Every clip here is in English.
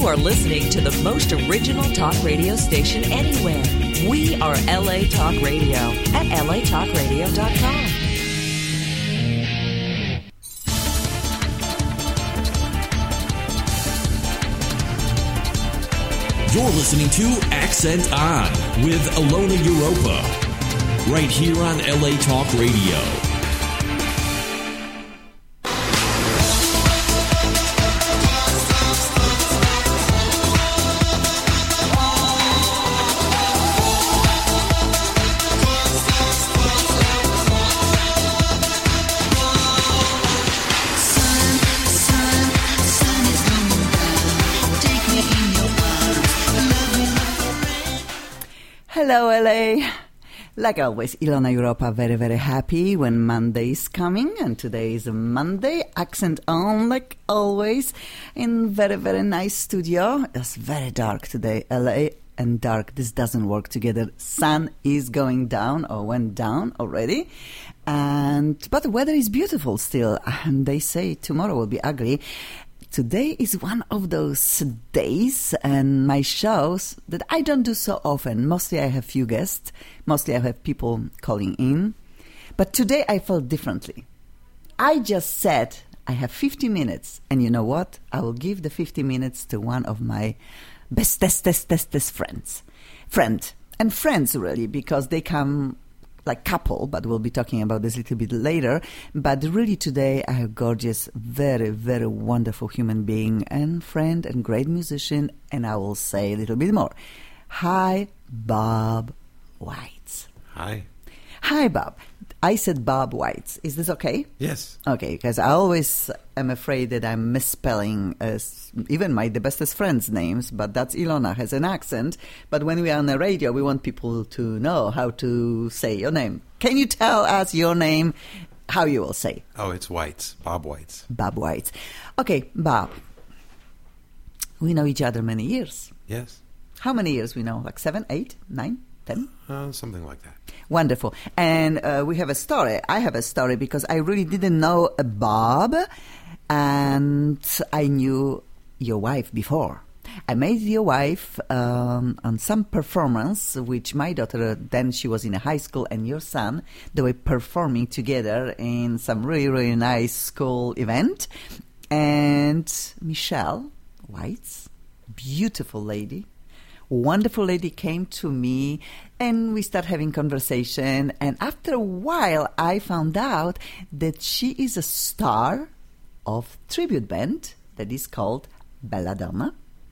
are listening to the most original talk radio station anywhere. We are LA Talk Radio at latalkradio.com. You're listening to Accent On with Ilona Europa, right here on LA Talk Radio. Hello, LA. Like always, Ilona Europa, very, very happy when Monday is coming. And today is a Monday. Accent on, like always, in very, very nice studio. It's very dark today, LA and dark. This doesn't work together. Sun is going down or went down already. But the weather is beautiful still. And they say tomorrow will be ugly. Today is one of those days and my shows that I don't do so often. Mostly I have few guests. Mostly I have people calling in. But today I felt differently. I just said I have 50 minutes. And you know what? I will give the 50 minutes to one of my bestest friends. And friends really, because they come like couple, but we'll be talking about this a little bit later. But really today I have gorgeous, very, very wonderful human being and friend and great musician, and I will say a little bit more. Hi, Bob Weitz. Hi. Hi, Bob. I said Bob Weitz. Is this okay? Yes. Okay, because I always am afraid that I'm misspelling even the bestest friends' names, but that's Ilona, has an accent. But when we are on the radio, we want people to know how to say your name. Can you tell us your name, how you will say? Oh, it's Weitz. Bob Weitz. Bob Weitz. Okay, Bob. We know each other many years. Yes. How many years we know? Like 7, 8, 9, 10? Something like that. Wonderful. And we have a story. I have a story because I really didn't know Bob, and I knew your wife before. I met your wife on some performance, which my daughter, then she was in a high school, and your son, they were performing together in some really, really nice school event. And Michelle Weitz, beautiful lady, wonderful lady, came to me and we started having conversation. And after a while, I found out that she is a star of tribute band that is called Belladonna.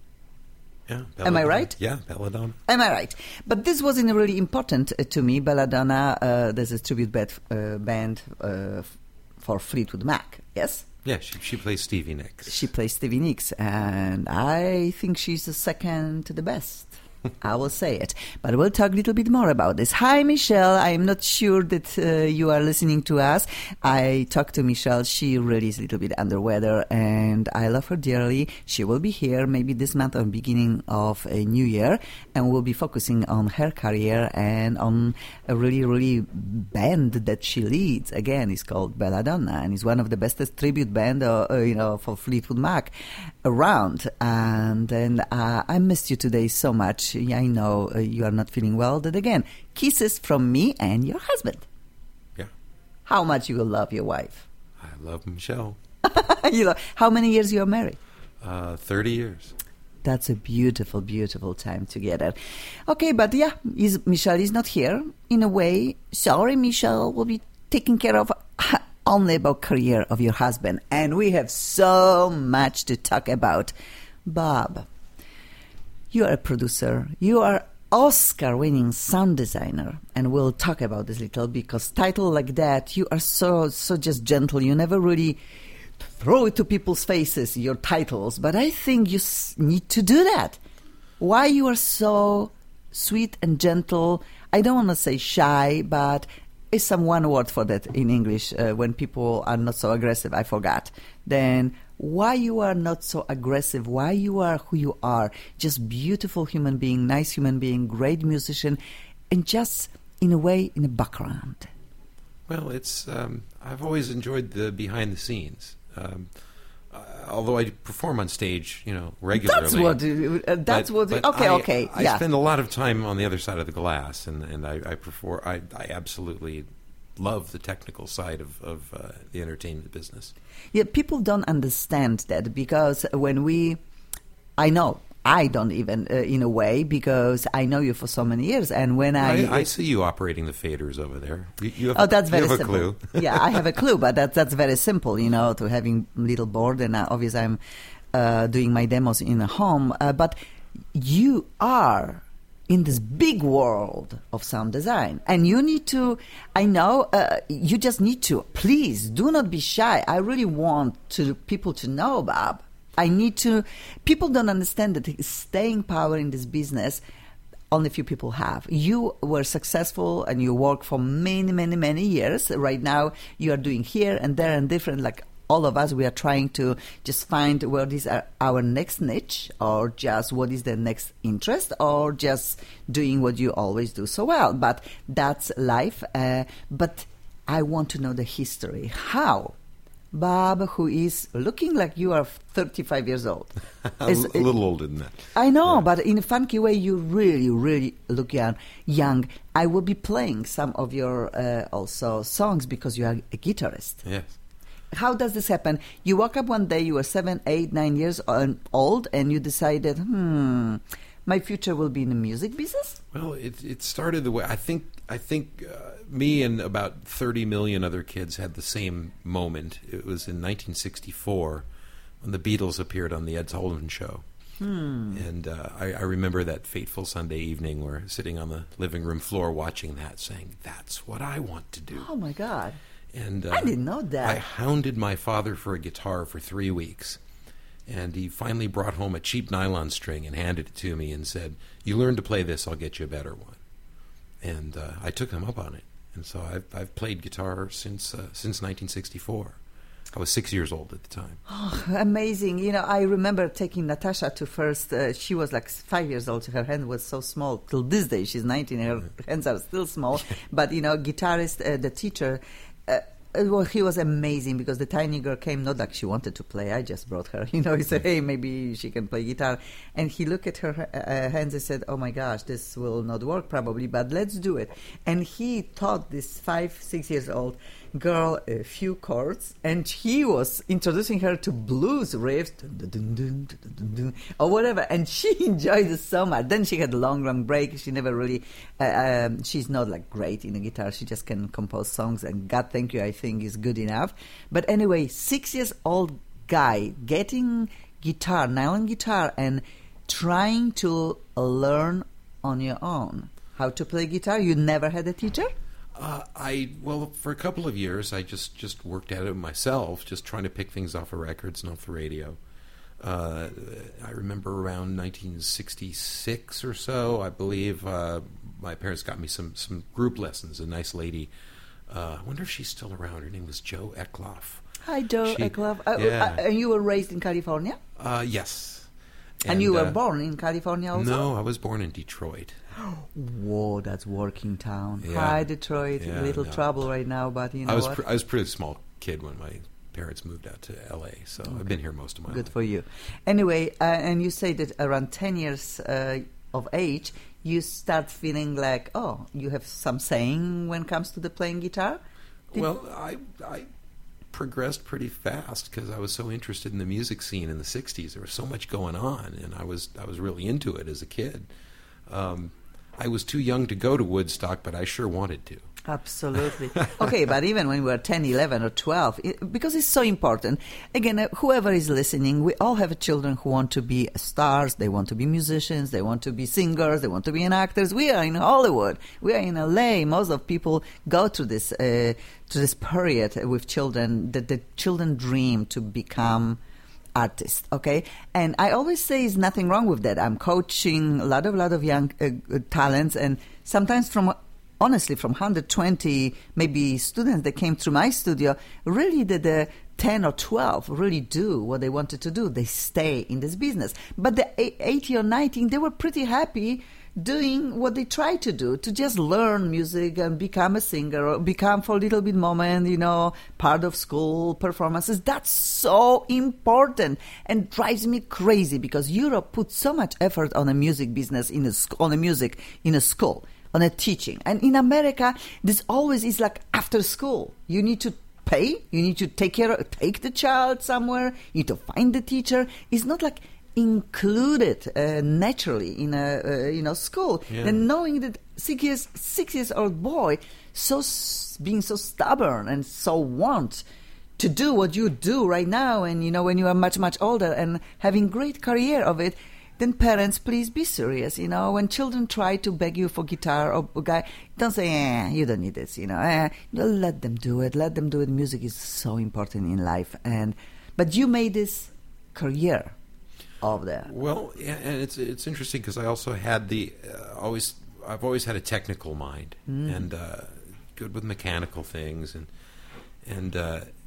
Yeah. Belladonna. Am I right? Yeah, Belladonna. Am I right? But this wasn't really important to me. Belladonna, there's a tribute band for Fleetwood Mac, yes? Yeah, she plays Stevie Nicks. She plays Stevie Nicks, and I think she's the second to the best. I will say it. But we'll talk a little bit more about this. Hi, Michelle. I'm not sure that you are listening to us. I talked to Michelle. She really is a little bit under weather, and I love her dearly. She will be here maybe this month or beginning of a new year, and we'll be focusing on her career and on a really, really band that she leads. Again, it's called Belladonna, and it's one of the bestest tribute band, for Fleetwood Mac around. And I missed you today so much. I know you are not feeling well. But again, kisses from me and your husband. Yeah. How much you will love your wife? I love Michelle. How many years you are married? 30 years. That's a beautiful, beautiful time together. Okay, but yeah, Michelle is not here. In a way, sorry, Michelle will be taking care of only about career of your husband. And we have so much to talk about. Bob, you are a producer. You are Oscar-winning sound designer. And we'll talk about this a little because title like that, you are so just gentle. You never really throw it to people's faces, your titles. But I think you need to do that. Why you are so sweet and gentle? I don't want to say shy, but is some one word for that in English when people are not so aggressive. I forgot. Then why you are not so aggressive, why you are who you are, just beautiful human being, nice human being, great musician, and just in a way in the background. Well, it's I've always enjoyed the behind the scenes. although I perform on stage, regularly. That's what. But Okay. I spend a lot of time on the other side of the glass, and I prefer. I absolutely love the technical side of the entertainment business. Yeah, people don't understand that because I don't even, in a way, because I know you for so many years. And when I see you operating the faders over there. That's very you have simple. A clue. Yeah, I have a clue, but that's very simple, to having little board. And obviously I'm doing my demos in a home. But you are in this big world of sound design. And you need to, you just need to, please, do not be shy. I really want people to know, Bob. People don't understand that staying power in this business, only few people have. You were successful and you worked for many, many, many years. Right now, you are doing here and there and different, like all of us, we are trying to just find what is our next niche, or just what is the next interest, or just doing what you always do so well. But that's life. But I want to know the history. How? Bob, who is looking like you are 35 years old. A little older than that. I know, but in a funky way, you really, really look young. I will be playing some of your also songs because you are a guitarist. Yes. How does this happen? You woke up one day, you were 7, 8, 9 years old, and you decided, my future will be in the music business? Well, it started the way I think me and about 30 million other kids had the same moment. It was in 1964 when the Beatles appeared on the Ed Sullivan Show. And I remember that fateful Sunday evening where sitting on the living room floor watching that, saying, that's what I want to do. Oh, my God. And I didn't know that. I hounded my father for a guitar for 3 weeks. And he finally brought home a cheap nylon string and handed it to me and said, you learn to play this, I'll get you a better one. And I took him up on it. And so I've played guitar since 1964. I was 6 years old at the time. Oh, amazing. I remember taking Natasha to first, she was like 5 years old. Her hand was so small. Till this day, she's 19, her hands are still small. But, guitarist, the teacher, well, he was amazing because the tiny girl came, not like she wanted to play. I just brought her. He said, hey, maybe she can play guitar. And he looked at her hands and said, oh, my gosh, this will not work probably, but let's do it. And he taught this 5, 6 years old girl a few chords, and he was introducing her to blues riffs, or whatever, and she enjoyed it so much. Then she had a long break. She never really, she's not like great in the guitar. She just can compose songs, and God thank you, I think is good enough. But anyway, 6 years old guy getting guitar, nylon guitar, and trying to learn on your own how to play guitar. You never had a teacher? For a couple of years, I just worked at it myself, just trying to pick things off of records and off the radio. I remember around 1966 or so, I believe, my parents got me some group lessons. A nice lady, I wonder if she's still around. Her name was Jo Eckloff. Hi, Jo Eckloff. Yeah. And you were raised in California? Yes. And you were born in California also? No, I was born in Detroit. Whoa, that's working town. Yeah. Hi, Detroit. Yeah, Little trouble right now, but you know I was a pretty small kid when my parents moved out to L.A., so okay. I've been here most of my life. Good for you. Anyway, and you say that around 10 years of age, you start feeling like, oh, you have some saying when it comes to the playing guitar? I progressed pretty fast because I was so interested in the music scene in the 60s. There was so much going on, and I was really into it as a kid. I was too young to go to Woodstock, but I sure wanted to. Absolutely. Okay, but even when we were 10, 11, or 12, because it's so important. Again, whoever is listening, we all have children who want to be stars, they want to be musicians, they want to be singers, they want to be actors. We are in Hollywood. We are in LA. Most of people go to this period with children, that the children dream to become artist, okay? And I always say there's nothing wrong with that. I'm coaching a lot of young talents, and sometimes honestly, from 120 maybe students that came through my studio, really the 10 or 12 really do what they wanted to do. They stay in this business. But the 80 or 90, they were pretty happy doing what they try to do, to just learn music and become a singer or become for a little bit moment, part of school performances. That's so important and drives me crazy because Europe puts so much effort on a music business on a music in a school, on a teaching. And in America, this always is like after school. You need to pay, you need to take the child somewhere, you need to find the teacher. It's not like included naturally in a school. Yeah. And knowing that 6 years old boy being so stubborn and so want to do what you do right now, and when you are much, much older and having great career of it, then parents, please be serious. When children try to beg you for guitar or guy, don't say, you don't need this. Let them do it. Let them do it. Music is so important in life, but you made this career of that. Well, yeah, and it's interesting because I also had I've always had a technical mind and good with mechanical things and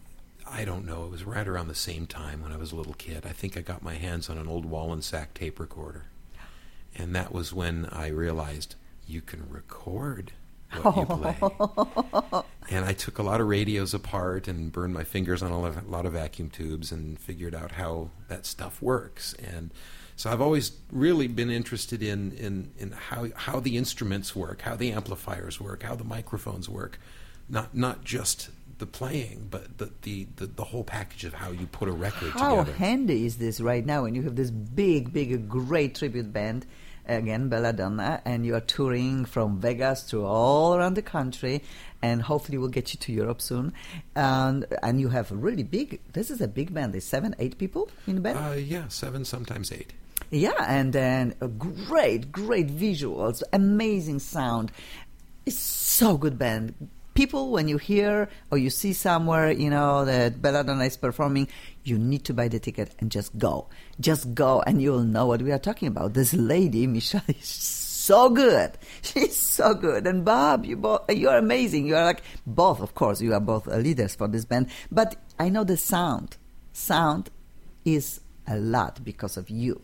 I don't know, it was right around the same time when I was a little kid. I think I got my hands on an old Wallensack tape recorder. And that was when I realized you can record what you play. And I took a lot of radios apart and burned my fingers on a lot of vacuum tubes and figured out how that stuff works. And so I've always really been interested in how the instruments work, how the amplifiers work, how the microphones work. Not just the playing, but the whole package of how you put a record together. How handy is this right now when you have this big, great tribute band, again, Belladonna, and you are touring from Vegas to all around the country, and hopefully we'll get you to Europe soon. And you have really big, this is a big band. There's 7, 8 people in the band? Yeah, 7, sometimes 8. Yeah, and then great visuals, amazing sound. It's so good band. People, when you hear or you see somewhere, that Belladonna is performing, you need to buy the ticket and just go. Just go, and you'll know what we are talking about. This lady, Michelle, is so good. She's so good. And Bob, you're amazing. You are like both, of course, you are both leaders for this band. But I know the sound. Sound is a lot because of you.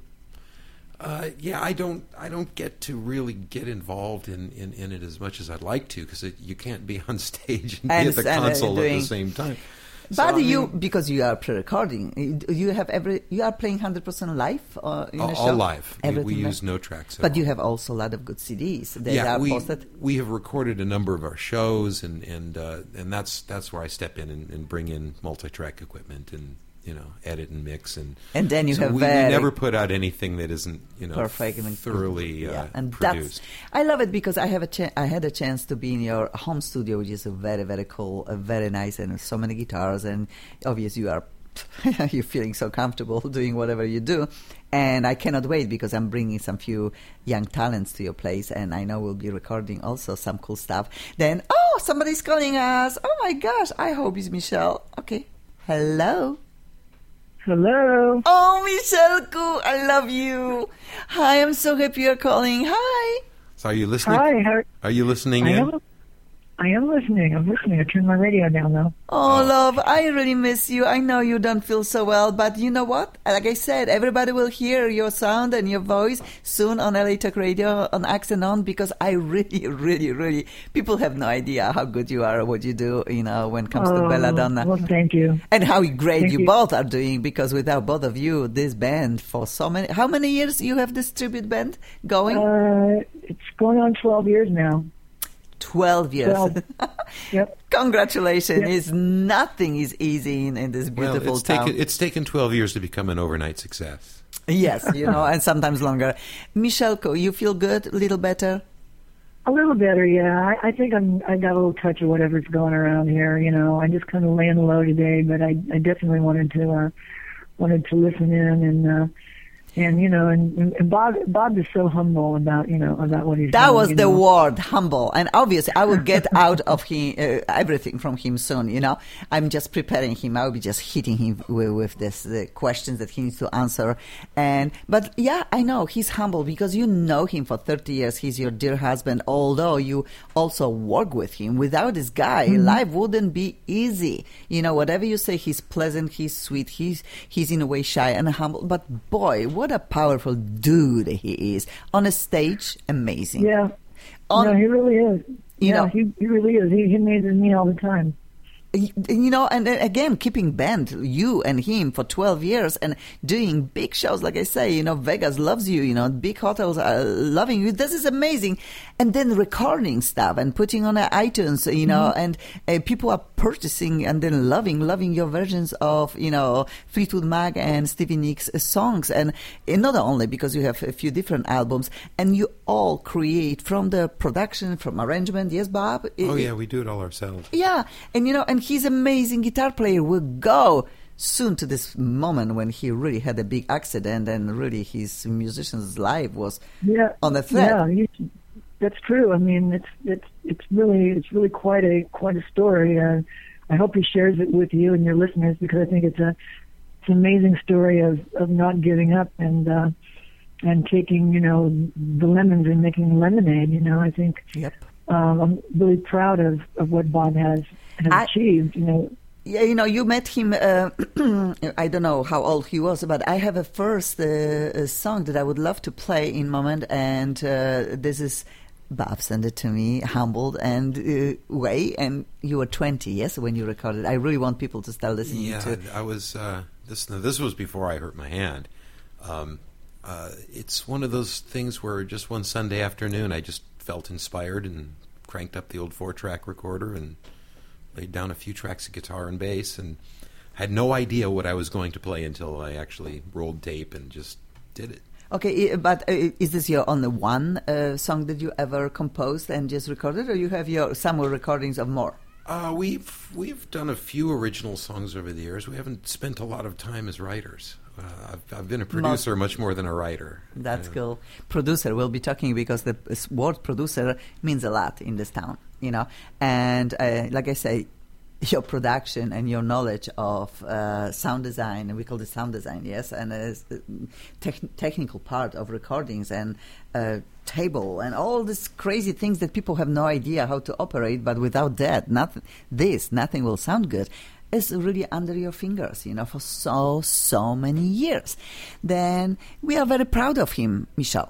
Yeah, I don't get to really get involved in it as much as I'd like to because you can't be on stage and be at the console at the same time. But because you are pre-recording, you are playing 100% live in a show? All live. We use no tracks. But you have also a lot of good CDs that are posted. We have recorded a number of our shows, and that's where I step in and bring in multi-track equipment and edit and mix, and then you have we never put out anything that isn't perfect and thoroughly and produced. I love it because I had a chance to be in your home studio, which is a very, very cool, very nice, and so many guitars, and obviously you're feeling so comfortable doing whatever you do, and I cannot wait because I'm bringing some few young talents to your place, and I know we'll be recording also some cool stuff. Then somebody's calling us. Oh my gosh, I hope it's Michelle. Okay, hello. Hello. Oh, Michelle, I love you. Hi, I'm so happy you're calling. Hi. So are you listening? Hi. Are you listening in? I am listening. I'm listening. I turned my radio down, though. Oh, love, I really miss you. I know you don't feel so well, but you know what? Like I said, everybody will hear your sound and your voice soon on LA Talk Radio, on Accent On, because I really, really, really, people have no idea how good you are, what you do, when it comes to Belladonna. Well, thank you. And how great you both are doing, because without both of you, this band for how many years you have this tribute band going? It's going on 12 years now. 12 years. 12. Yep. Congratulations. Yep. Nothing is easy in this beautiful town. It's taken 12 years to become an overnight success. Yes, and sometimes longer. Michelle, you feel good? A little better? A little better, yeah. I think I got a little touch of whatever's going around here. I just kind of laying low today, but I definitely wanted to listen in and Bob is so humble about what he's doing. That was the word, humble. And obviously I will get out of him everything from him soon, I'm just preparing him. I will be just hitting him with the questions that he needs to answer. But yeah, I know he's humble because you know him for 30 years. He's your dear husband, although you also work with him. Without this guy, life wouldn't be easy. Whatever you say, he's pleasant, he's sweet, he's in a way shy and humble. But boy, what what a powerful dude he is. On a stage, amazing. Yeah. On, no, he really is. You know, he really is. He amazes me all the time. You know, and again, keeping band, you and him for 12 years and doing big shows, like I say, you know, Vegas loves you, you know, big hotels are loving you. This is amazing. And then recording stuff and putting on iTunes, you know, and people are purchasing and then loving your versions of, you know, Fleetwood Mac and Stevie Nicks songs. And not only because you have a few different albums and you all create from the production, from arrangement. Yes, Bob? Oh, yeah, we do it all ourselves. Yeah. And, you know, and he's amazing guitar player. Will go soon to this moment when he really had a big accident and really his musician's life was on the thread. Yeah, that's true. I mean, it's really quite a story. I hope he shares it with you and your listeners because I think it's an amazing story of not giving up and taking, you know, the lemons and making lemonade. You know, I think. Yep. I'm really proud of what Bob has achieved, you know. Yeah, you know, you met him, I don't know how old he was, but I have a first song that I would love to play in moment, and this is, Bob sent it to me, Humbled and Way, and you were 20, yes, when you recorded. I really want people to start listening to it. Yeah, I was, this was before I hurt my hand. It's one of those things where just one Sunday afternoon I just felt inspired and cranked up the old 4-track recorder and laid down a few tracks of guitar and bass and had no idea what I was going to play until I actually rolled tape and just did it. Okay, but is this your only one song that you ever composed and just recorded, or you have your some recordings of more? We've done a few original songs over the years. We haven't spent a lot of time as writers. I've been a producer much more than a writer. That's cool. Producer, we'll be talking because the word producer means a lot in this town, you know. And like I say, your production and your knowledge of sound design, and we call it sound design, yes, and technical part of recordings and table and all these crazy things that people have no idea how to operate, but without that, nothing will sound good. Is really under your fingers, you know, for so many years. Then we are very proud of him, Michelle.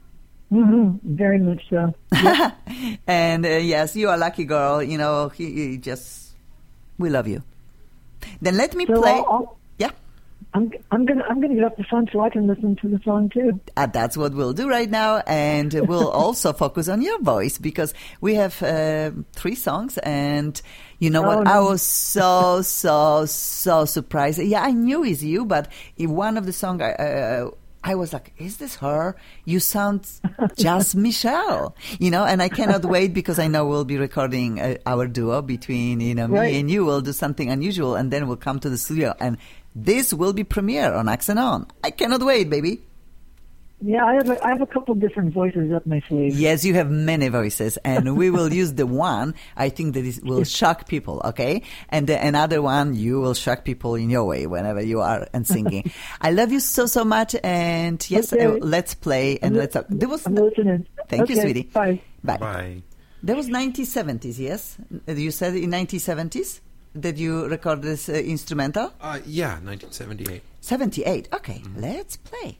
Very much so. Yep. And yes, you are a lucky girl. You know, he just, we love you. Then let me play. Yeah. I'm gonna get off the phone so I can listen to the song too. That's what we'll do right now, and we'll also focus on your voice because we have 3 songs, and you know what? I was so surprised. Yeah, I knew it's you, but in one of the songs, I was like, is this her? You sound just Michelle, you know, and I cannot wait because I know we'll be recording our duo between, you know, me and you. We'll do something unusual, and then we'll come to the studio, and this will be premiere on Accent On. I cannot wait, baby. Yeah, I have a couple different voices up my sleeve. Yes, you have many voices, and we will use the one I think that will shock people, okay? And another one you will shock people in your way whenever you are and singing. I love you so much, and yes, okay. Let's play and let's talk. I'm listening. Thank you, sweetie. Bye. Bye. That was 1970s, yes? You said in 1970s that you recorded this instrumental? Yeah, 1978. 78, okay. Let's play.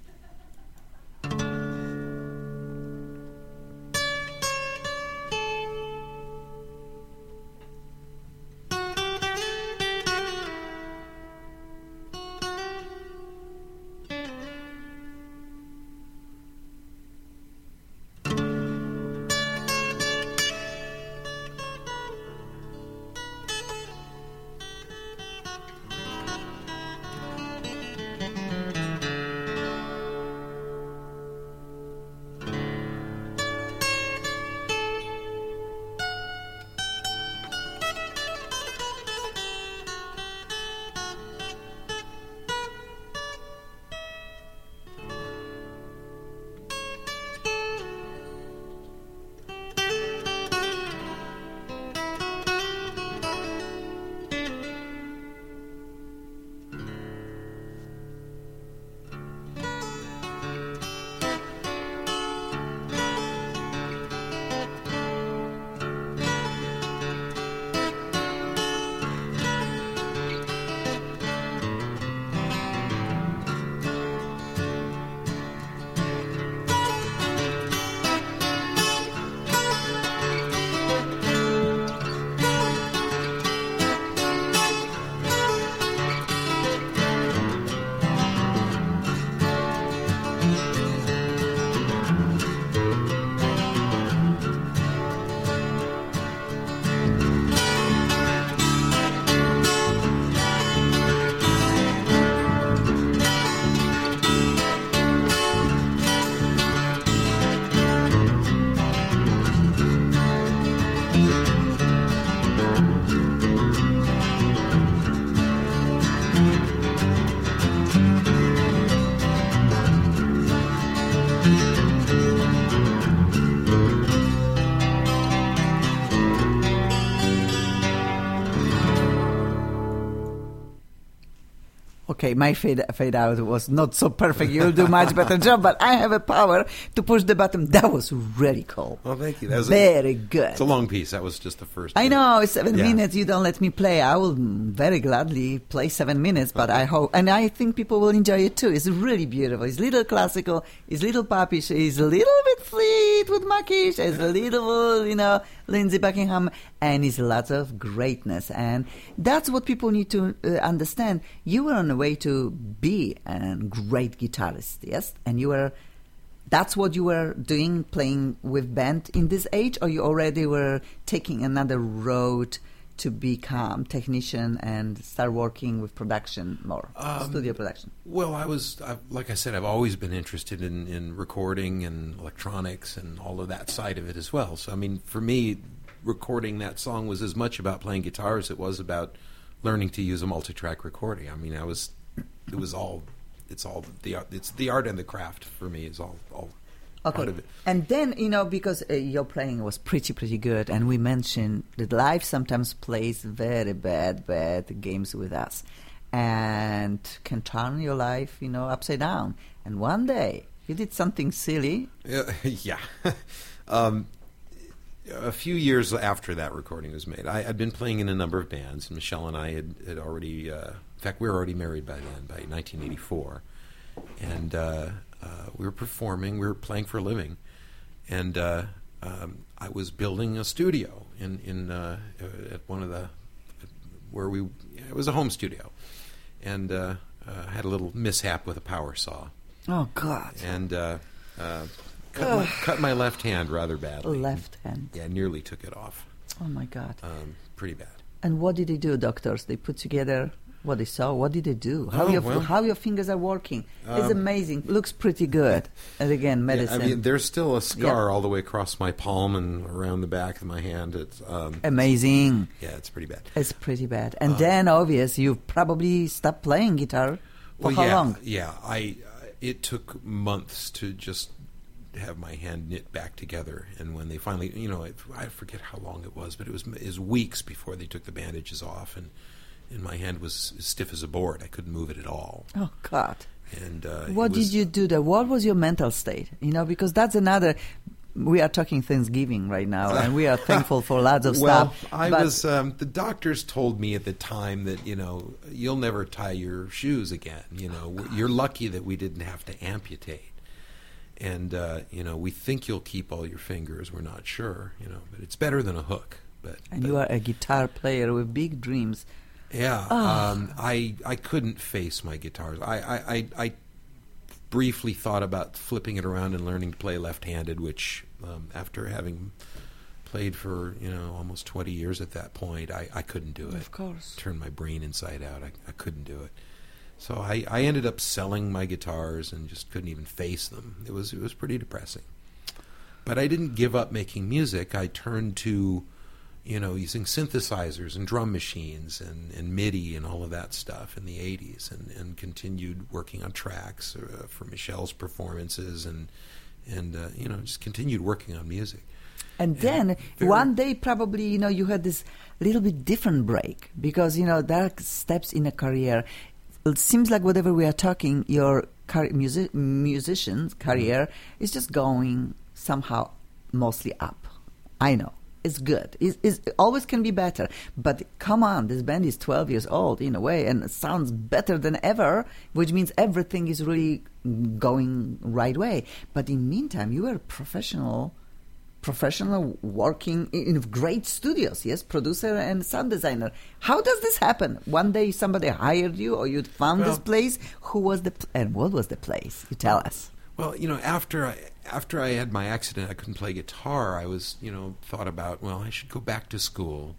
Okay, my fade out was not so perfect. You'll do much better job, but I have a power to push the button. That was really cool. Well, thank you. That was very good. It's a long piece. That was just the first. I know, it's 7 Yeah. minutes. You don't let me play. I will very gladly play 7 minutes, but I hope, and I think people will enjoy it too. It's really beautiful. It's little classical. It's little popish. It's a little bit Fleetwood Macish. It's a little, Lindsey Buckingham, and it's lots of greatness. And that's what people need to understand. You were on the way to be a great guitarist, yes, and you were. That's what you were doing, playing with band in this age, or you already were taking another road to become technician and start working with production more, studio production? Well, like I said, I've always been interested in recording and electronics and all of that side of it as well. So, I mean, for me, recording that song was as much about playing guitar as it was about learning to use a multi-track recording. I mean, it's the art and the craft for me is all part of it. And then, because your playing was pretty good, and we mentioned that life sometimes plays very bad games with us and can turn your life, upside down. And one day, you did something silly. Yeah. A few years after that recording was made, I'd been playing in a number of bands, and Michelle and I had already... in fact, we were already married by then, by 1984. And we were performing, we were playing for a living. And I was building a studio at one of the... it was a home studio. And had a little mishap with a power saw. Oh, God. And cut my left hand rather badly. Left hand. Yeah, nearly took it off. Oh, my God. Pretty bad. And what did they do, doctors? They put together... what they saw, what did they do? How your fingers are working? It's amazing. Looks pretty good. And again, medicine. Yeah, I mean, there's still a scar all the way across my palm and around the back of my hand. It's amazing. Yeah, it's pretty bad. It's pretty bad. And then, obvious, you probably stopped playing guitar. For how long? Yeah, it took months to just have my hand knit back together. And when they finally, I forget how long it was, but it was weeks before they took the bandages off, and my hand was as stiff as a board. I couldn't move it at all. Oh, God. And what did you do there? What was your mental state? Because that's another... We are talking Thanksgiving right now, and we are thankful for lots of stuff. Well, the doctors told me at the time that, you'll never tie your shoes again. You're lucky that we didn't have to amputate. And, we think you'll keep all your fingers. We're not sure, but it's better than a hook. But you are a guitar player with big dreams. Yeah, I couldn't face my guitars. I briefly thought about flipping it around and learning to play left-handed, which after having played for almost 20 years at that point, I couldn't do it. Of course, turn my brain inside out. I couldn't do it. So I ended up selling my guitars and just couldn't even face them. It was pretty depressing. But I didn't give up making music. I turned to using synthesizers and drum machines and MIDI and all of that stuff in the 80s, and continued working on tracks for Michelle's performances and just continued working on music. And then one day probably, you had this little bit different break because, there are steps in a career. It seems like whatever we are talking, your musician's career is just going somehow mostly up. I know. It's good. It always can be better. But come on, this band is 12 years old in a way, and it sounds better than ever, which means everything is really going right way. But in the meantime, you were professional working in great studios, yes, producer and sound designer. How does this happen? One day somebody hired you, or you found this place. Who was and what was the place? You tell us. Well, after I had my accident, I couldn't play guitar. I was, thought about, I should go back to school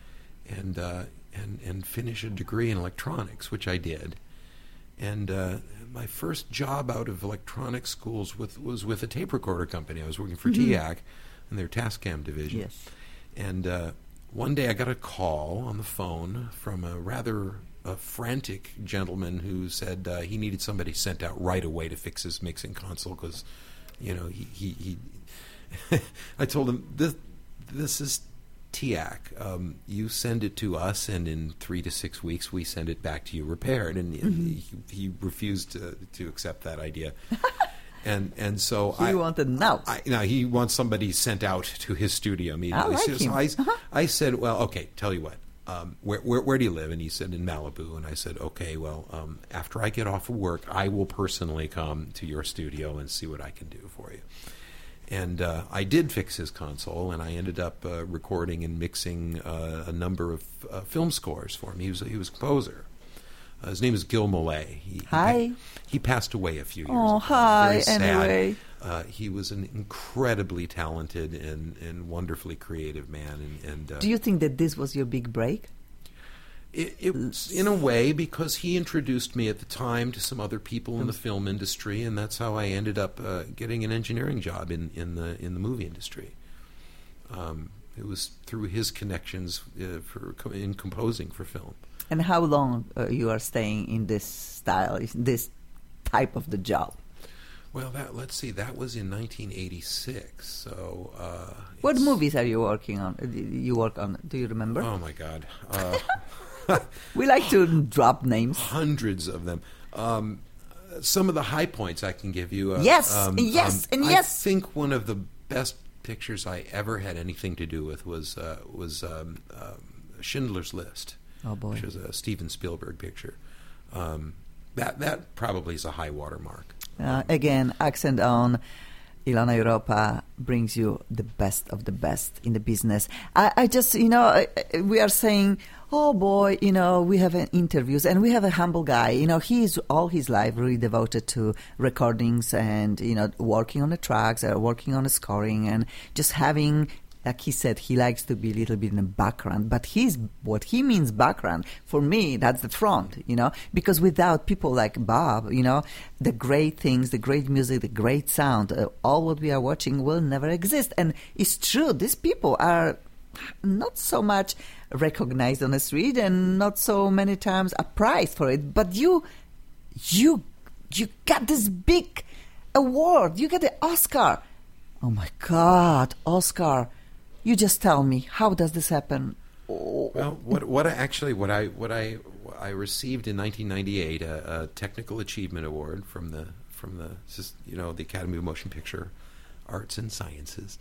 and finish a degree in electronics, which I did. And my first job out of electronics schools was with a tape recorder company. I was working for TIAC in their Tascam division. Yes. And one day I got a call on the phone from a rather frantic gentleman who said he needed somebody sent out right away to fix his mixing console because, he I told him this is TIAC, you send it to us, and in 3 to 6 weeks we send it back to you repaired. And he refused to accept that idea. And so he wanted now. He wants somebody sent out to his studio immediately. I said, well, okay, tell you what. Where do you live? And he said, in Malibu. And I said, okay, well, after I get off of work, I will personally come to your studio and see what I can do for you. And I did fix his console, and I ended up recording and mixing a number of film scores for him. He was a composer. His name is Gil Mollet. Hi. He passed away a few years ago. Hi, anyway. He was an incredibly talented and wonderfully creative man. And do you think that this was your big break? It was, in a way, because he introduced me at the time to some other people in the film industry, and that's how I ended up getting an engineering job in the movie industry. It was through his connections in composing for film. And how long you are staying in this style, this type of the job? Well, let's see. That was in 1986. So, what movies are you working on? You work on? Do you remember? Oh my God! We like to drop names. Hundreds of them. Some of the high points I can give you. Yes. I think one of the best pictures I ever had anything to do with was Schindler's List. Oh boy! Which was a Steven Spielberg picture. That probably is a high watermark. Again, Accent On, Ilona Europa brings you the best of the best in the business. I just, we are saying, oh boy, we have interviews, and we have a humble guy. He's all his life really devoted to recordings and, working on the tracks, working on the scoring, and just having, like he said, he likes to be a little bit in the background, but what he means background, for me, that's the front, because without people like Bob, the great things, the great music, the great sound, all what we are watching will never exist. And it's true, these people are not so much recognized on the street and not so many times apprised for it, but you got this big award, you got the Oscar. Oh my God, Oscar. You just tell me, how does this happen? Well, what I received in 1998 a Technical Achievement Award from the Academy of Motion Picture Arts and Sciences.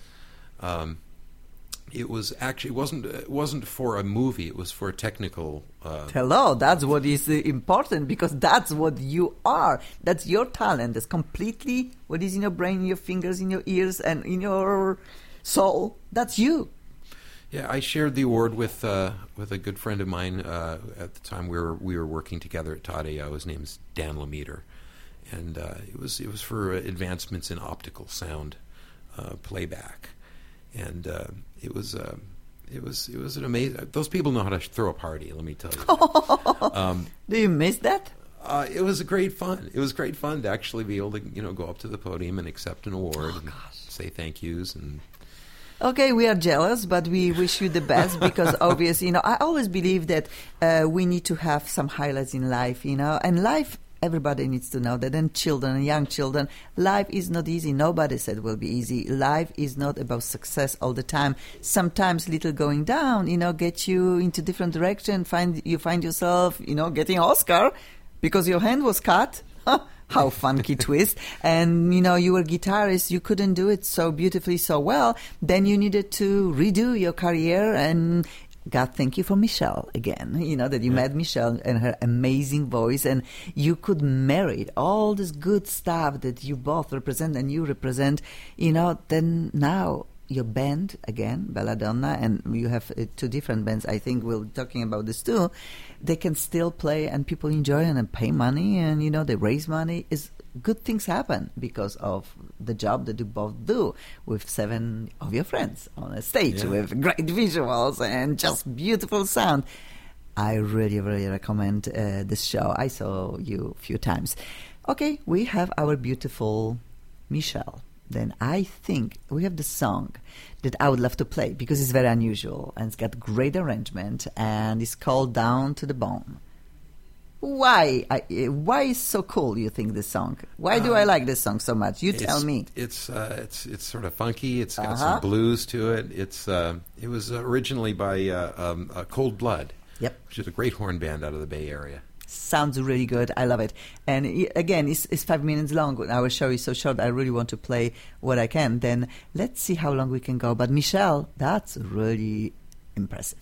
It wasn't for a movie. It was for a technical. Hello, that's what is important, because that's what you are. That's your talent. That's completely what is in your brain, in your fingers, in your ears, and in your soul. That's you. Yeah, I shared the award with a good friend of mine at the time we were working together at Tadeo. His name is Dan Lemaitre, and it was for advancements in optical sound playback, and it was an amazing. Those people know how to throw a party. Let me tell you. Do you miss that? It was great fun. It was great fun to actually be able to go up to the podium and accept an award and say thank yous and. Okay, we are jealous, but we wish you the best, because obviously, I always believe that we need to have some highlights in life, and life, everybody needs to know that, and children and young children, life is not easy. Nobody said it will be easy. Life is not about success all the time. Sometimes little going down, get you into different direction, you find yourself, getting Oscar because your hand was cut. How funky twist. And, you were a guitarist. You couldn't do it so beautifully, so well. Then you needed to redo your career. And God, thank you for Michelle again. That you met Michelle and her amazing voice. And you could marry all this good stuff that you both represent and you represent. Then now your band, again, Belladonna, and you have two different bands. I think we're talking about this too. They can still play and people enjoy it and pay money and, they raise money. Good things happen because of the job that you both do with 7 of your friends on a stage with great visuals and just beautiful sound. I really, really recommend this show. I saw you a few times. Okay, we have our beautiful Michelle. Then I think we have the song that I would love to play because it's very unusual and it's got great arrangement and it's called Down to the Bone. Why is so cool? You think this song? Why do I like this song so much? You tell me. It's sort of funky. It's got some blues to it. It was originally by Cold Blood. Yep, which is a great horn band out of the Bay Area. Sounds really good. I love it. And again, it's 5 minutes long. Our show is so short. I really want to play what I can. Then let's see how long we can go. But Michelle, that's really impressive.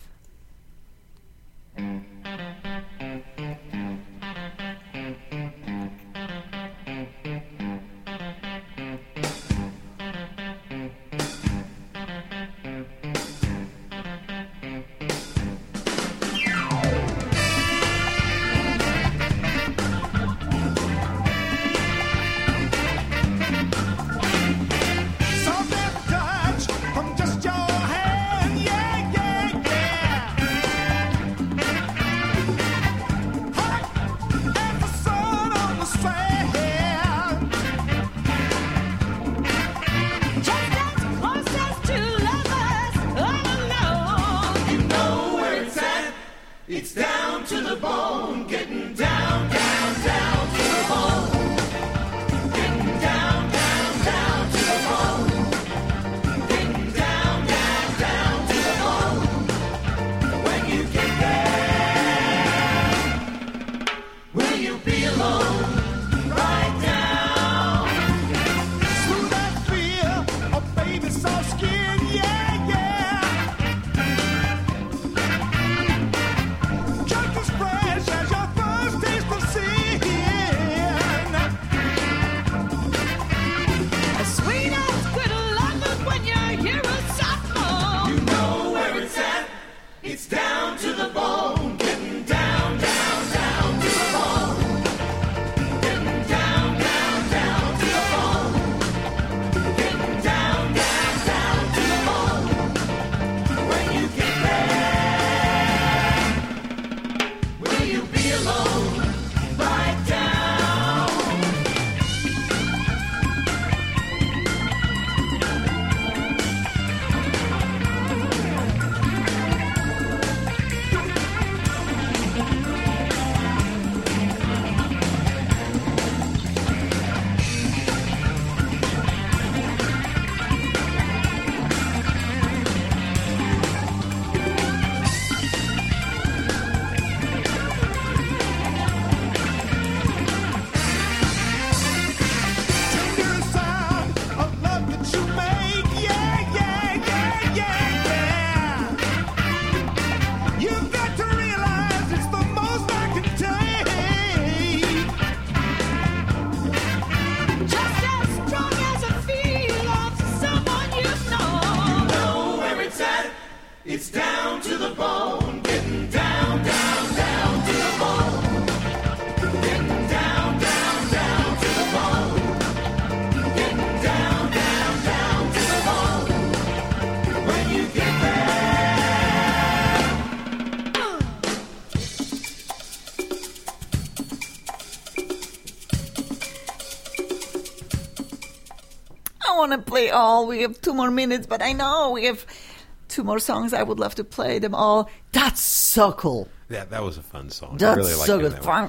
To play all. We have 2 more minutes, but I know we have 2 more songs. I would love to play them all. That's so cool. Yeah, that was a fun song. That's I really liked so good. Fun.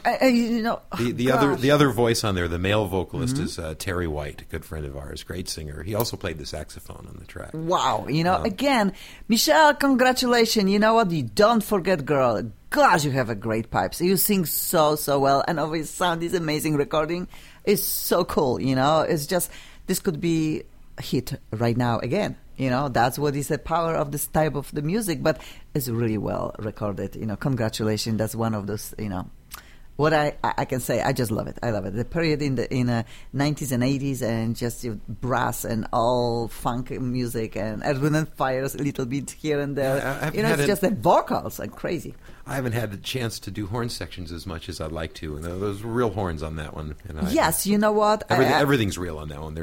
The other voice on there, the male vocalist, is Terry White, a good friend of ours, great singer. He also played the saxophone on the track. Wow. Again, Michelle, congratulations. You know what? You don't forget, girl. Gosh, you have a great pipes. You sing so well, and always sound is amazing. Recording is so cool. It's just this could be a hit right now again. That's what is the power of this type of the music, but it's really well recorded. Congratulations. That's one of those, what I can say. I just love it. I love it. The period in the 90s and 80s and just brass and all funk music and Earth, Wind and Fires a little bit here and there. It's just the vocals and crazy. I haven't had the chance to do horn sections as much as I'd like to. And those real horns on that one. And yes, you know what? Everything's real on that one.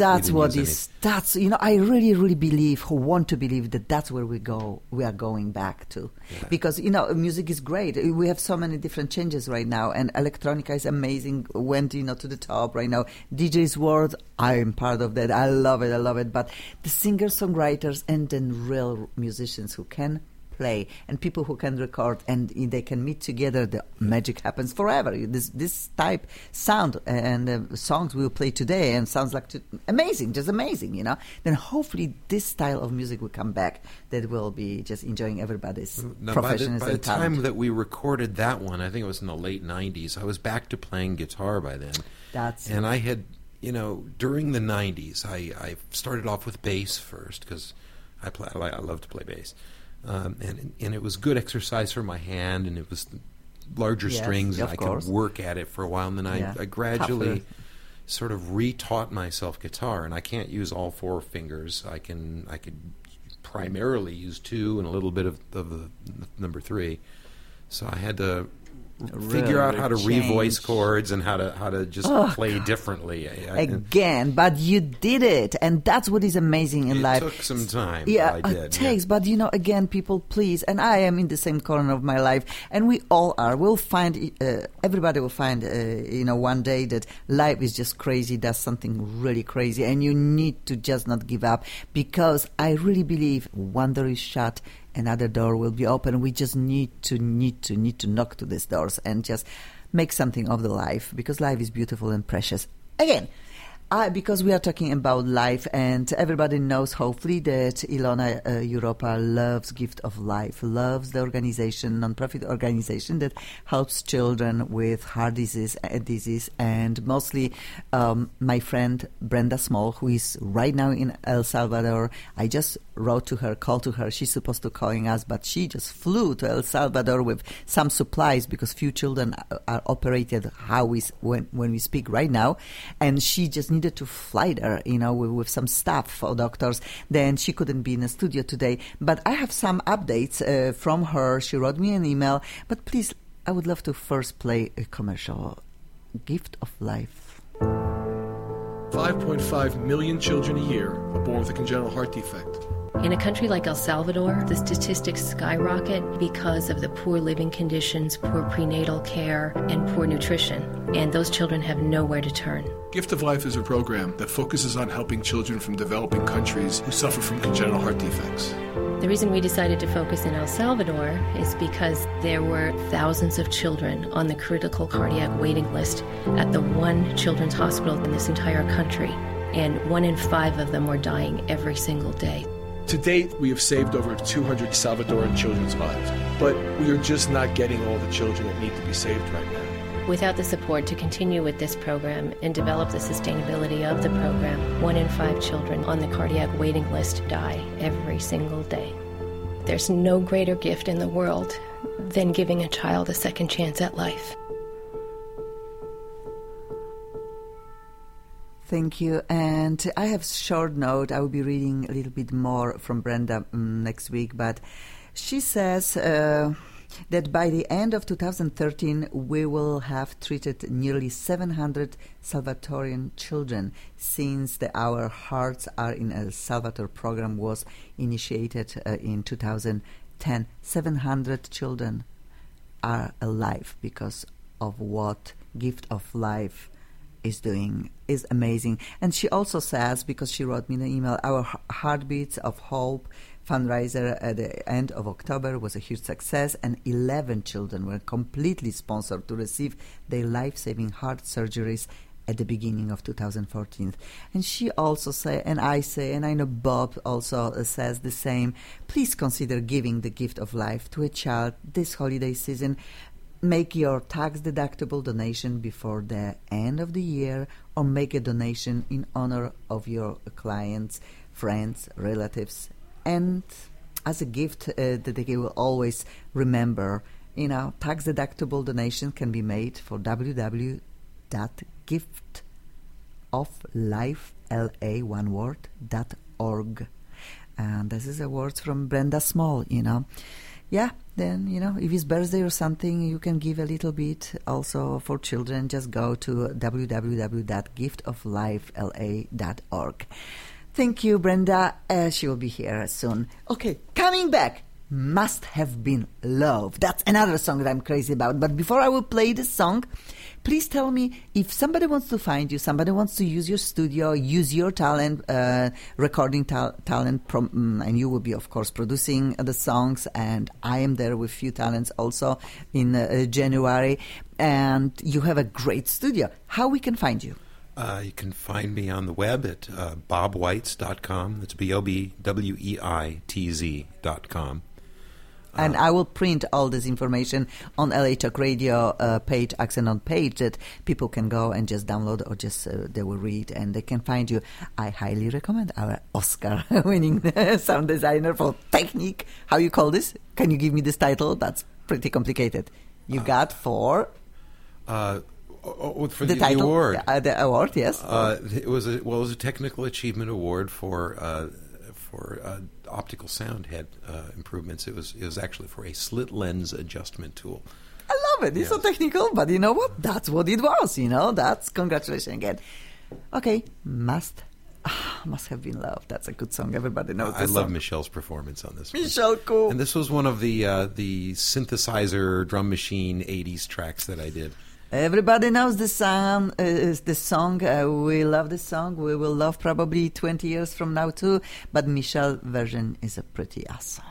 I really, really believe, want to believe that that's where we are going back to. Yeah. Because, music is great. We have so many different changes right now. And electronica is amazing, went, to the top right now. DJ's world, I'm part of that. I love it. But the singers, songwriters, and then real musicians who can play and people who can record and they can meet together, the magic happens forever. This type sound and songs we'll play today and sounds like amazing, just amazing, you know. Then hopefully this style of music will come back that will be just enjoying everybody's professionalism. By the time that we recorded that one, I think it was in the late 90s, I was back to playing guitar by then. And I had, you know, during the 90s, I started off with bass first because I love to play bass. And it was good exercise for my hand, and it was larger strings, and I could work at it for a while. And then I gradually sort of re-taught myself guitar, and I can't use all four fingers. I could primarily use two and a little bit of the number three. So I had to figure out how to re-voice chords and how to just play differently. Again, but you did it, and that's what is amazing in life. It took some time. Yeah, I did. It takes, but you know, again, people, please, and I am in the same corner of my life, and we all are. We'll find, everybody will find, you know, one day that life is just crazy, does something really crazy, and you need to just not give up, because I really believe one door is shut, another door will be open. We just need to knock to these doors and just make something of the life, because life is beautiful and precious. Again, because we are talking about life, and everybody knows, hopefully, that Ilona Europa loves Gift of Life, loves the organization, non-profit organization that helps children with heart disease, and mostly my friend Brenda Small, who is right now in El Salvador. I just wrote to her, called to her. She's supposed to calling us, but she just flew to El Salvador with some supplies, because few children are operated when we speak right now, and she just needed to fly there, you know, with some stuff for doctors. Then she couldn't be in the studio today, but I have some updates from her. She wrote me an email, but please, I would love to first play a commercial. Gift of Life. 5.5 million children a year are born with a congenital heart defect. In a country like El Salvador, the statistics skyrocket because of the poor living conditions, poor prenatal care, and poor nutrition. And those children have nowhere to turn. Gift of Life is a program that focuses on helping children from developing countries who suffer from congenital heart defects. The reason we decided to focus in El Salvador is because there were thousands of children on the critical cardiac waiting list at the one children's hospital in this entire country. And 1 in 5 of them were dying every single day. To date, we have saved over 200 Salvadoran children's lives, but we are just not getting all the children that need to be saved right now. Without the support to continue with this program and develop the sustainability of the program, 1 in 5 children on the cardiac waiting list die every single day. There's no greater gift in the world than giving a child a second chance at life. Thank you. And I have a short note. I will be reading a little bit more from Brenda next week, but she says that by the end of 2013, we will have treated nearly 700 Salvadoran children since Our Hearts Are in El Salvador program was initiated in 2010. 700 children are alive because of what Gift of Life is doing. Is amazing. And she also says, because she wrote me an email, our Heartbeats of Hope fundraiser at the end of October was a huge success, and 11 children were completely sponsored to receive their life-saving heart surgeries at the beginning of 2014. And she also say, and I say, and I know Bob also says the same, please consider giving the gift of life to a child this holiday season. Make your tax-deductible donation before the end of the year, or make a donation in honor of your clients, friends, relatives, and as a gift that they will always remember. You know, tax-deductible donation can be made for www.giftoflifela.org. And this is a words from Brenda Small, you know. Yeah, then, you know, if it's birthday or something, you can give a little bit also for children. Just go to www.giftoflifela.org. Thank you, Brenda. She will be here soon. Okay, coming back. Must Have Been Love. That's another song that I'm crazy about. But before I will play this song, please tell me if somebody wants to find you, somebody wants to use your studio, use your talent, recording talent, and you will be, of course, producing the songs. And I am there with few talents also in January. And you have a great studio. How we can find you? You can find me on the web at bobweitz.com. That's BOBWEITZ.com. And I will print all this information on LA Talk Radio page, Accent On page, that people can go and just download or just they will read and they can find you. I highly recommend our Oscar-winning sound designer for Technique. How you call this? Can you give me this title? That's pretty complicated. You got for... for the award. The award, yes. It was a technical achievement award for optical sound head improvements. It was actually for a slit lens adjustment tool. I love it. It's so technical, but you know what? That's what it was. That's congratulations again. Okay, must have been love. That's a good song. Everybody knows. I love Michelle's performance on this. Michelle, cool. And this was one of the synthesizer drum machine '80s tracks that I did. Everybody knows this song. We love this song. We will love probably 20 years from now too. But Michelle's version is a pretty awesome.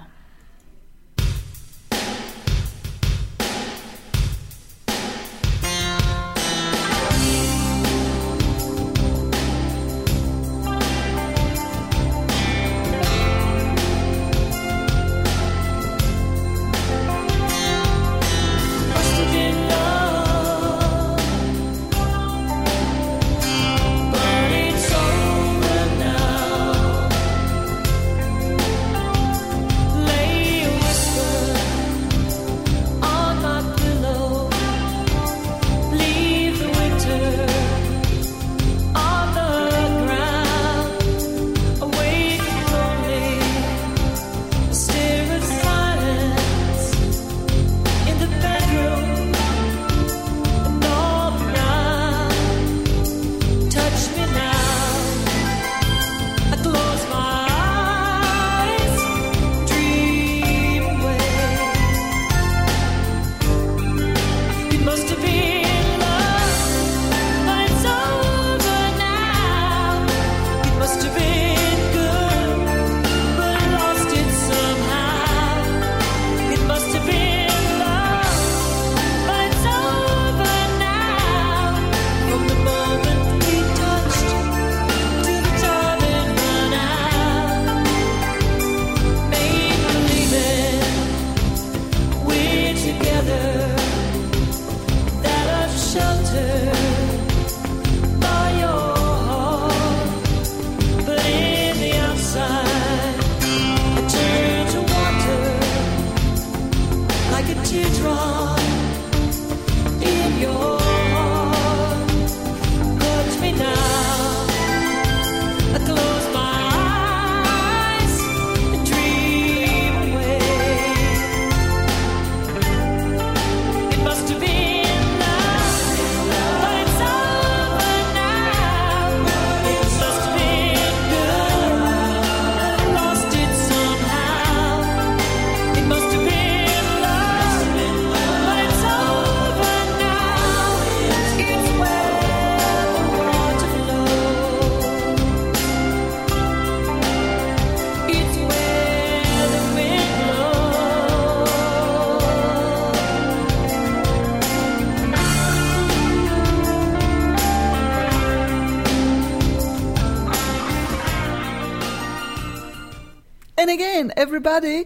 And again, everybody,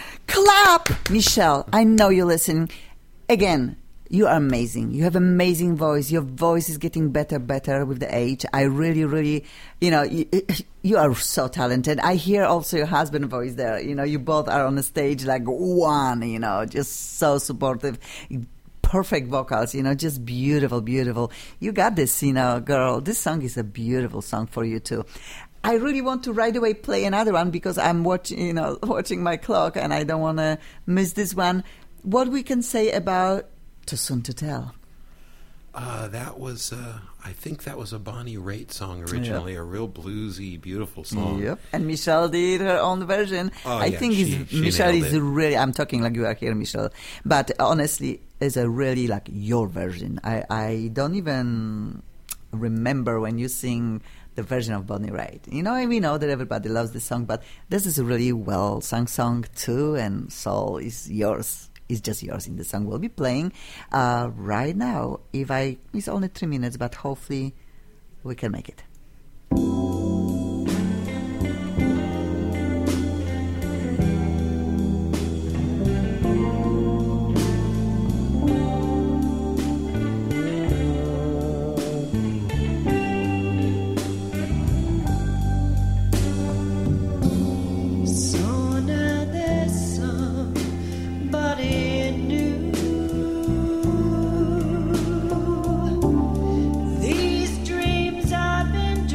clap! Michelle, I know you're listening. Again, you are amazing. You have amazing voice. Your voice is getting better with the age. I really, you are so talented. I hear also your husband's voice there. You both are on the stage like one, just so supportive. Perfect vocals, just beautiful. You got this, girl. This song is a beautiful song for you too. I really want to right away play another one because I'm watching my clock and I don't want to miss this one. What we can say about Too Soon to Tell? That was, I think that was a Bonnie Raitt song originally, a real bluesy, beautiful song. Yep. And Michelle did her own version. Oh, I yeah, think she Michelle nailed is it. really, I'm talking like you are here, Michelle, but honestly, it's a really like your version. I don't even remember when you sing the version of Bonnie Raitt. You know, we know that everybody loves the song, but this is a really well sung song too, and soul is yours. It's just yours in the song we'll be playing right now. It's only 3 minutes, but hopefully we can make it. These dreams I've been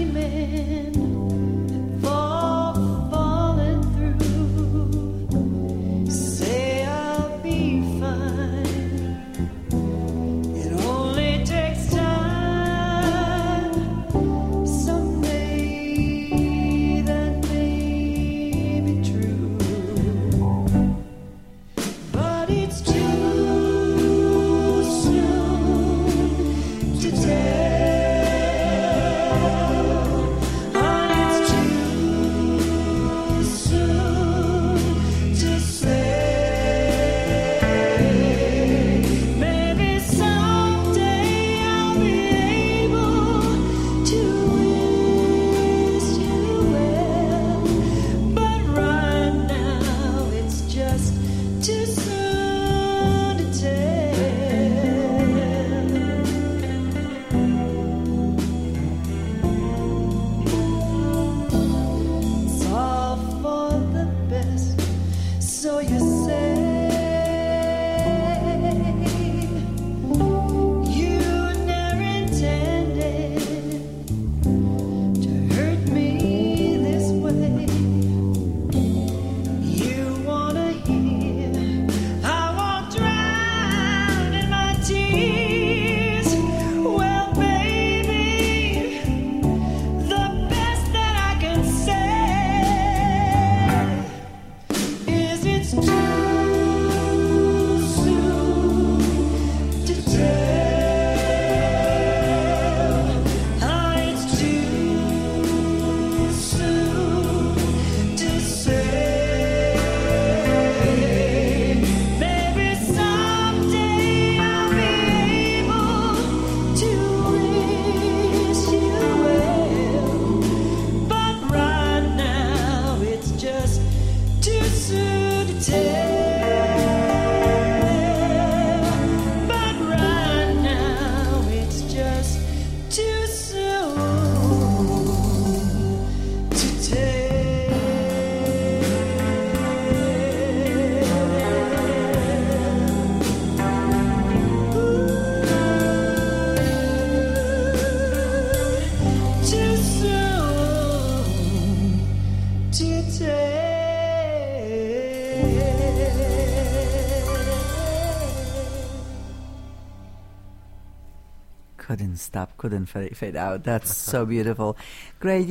Couldn't stop, couldn't fade out. That's so beautiful. Great.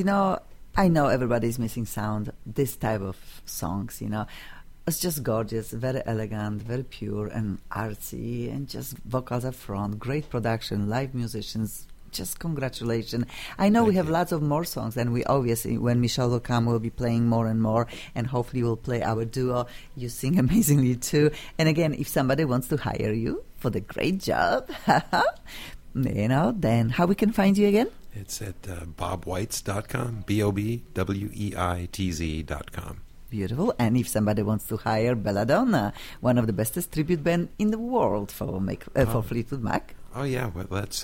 I know everybody's missing sound. This type of songs, it's just gorgeous, very elegant, very pure and artsy, and just vocals up front, great production, live musicians. Just congratulations. I know we have lots of more songs, and we obviously, when Michelle will come, we'll be playing more and more, and hopefully we'll play our duo. You sing amazingly too. And again, if somebody wants to hire you for the great job, then how we can find you again? It's at bobweitz.com, BOBWEITZ.com. Beautiful. And if somebody wants to hire Belladonna, one of the bestest tribute band in the world for Fleetwood Mac. Oh, yeah. Well, that's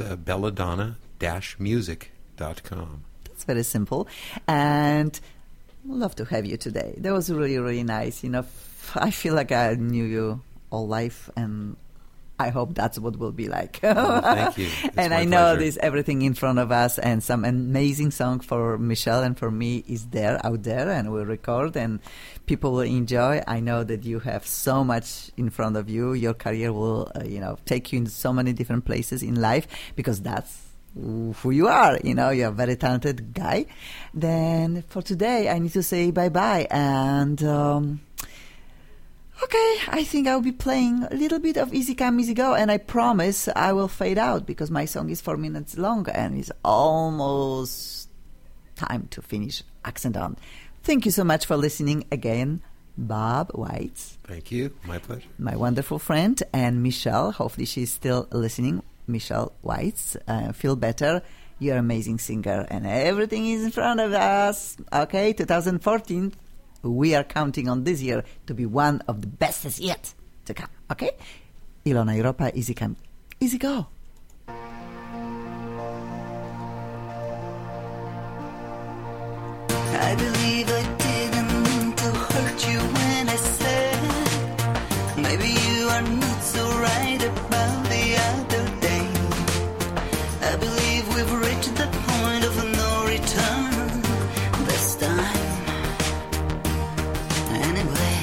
belladonna-music.com. That's very simple. And we'd love to have you today. That was really, really nice. I feel like I knew you all life, and I hope that's what will be like. Thank you. It's And my I know pleasure. there's everything in front of us, and some amazing song for Michelle and for me is there, out there, and we'll record, and people will enjoy. I know that you have so much in front of you. Your career will, take you in so many different places in life, because that's who you are. You're a very talented guy. Then for today, I need to say bye-bye, and okay, I think I'll be playing a little bit of Easy Come, Easy Go, and I promise I will fade out because my song is 4 minutes long and it's almost time to finish Accent On. Thank you so much for listening again, Bob White. Thank you. My pleasure. My wonderful friend, and Michelle. Hopefully she's still listening. Michelle White. Feel better. You're an amazing singer, and everything is in front of us. Okay, 2014. We are counting on this year to be one of the bestest yet to come. Okay? Ilona Europa, Easy Come, Easy Go. I believe I didn't mean to hurt you when I said maybe you are not so right about the other day. I believe we've reached the point of no return this time. Anyway,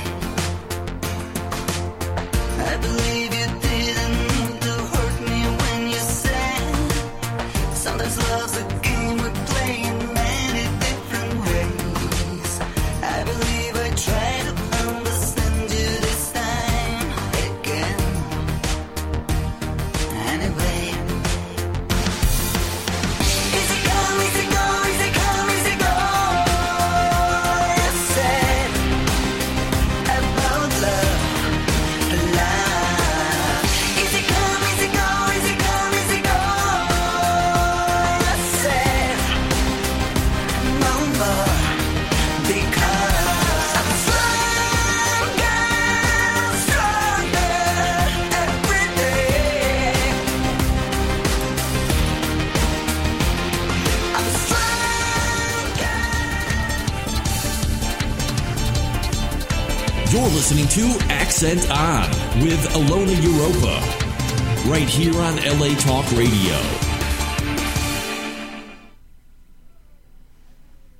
I believe you didn't mean to hurt me when you said sometimes love's a game we play in many different ways. I believe I try to understand you this time again. Anyway, easy come, easy go, easy come, easy go. I said about love. Easy come, easy go, easy come, easy go. I said no more, because I'm stronger, stronger every day. I'm stronger. You're listening to Accent On with Ilona Europa, right here on LA Talk Radio.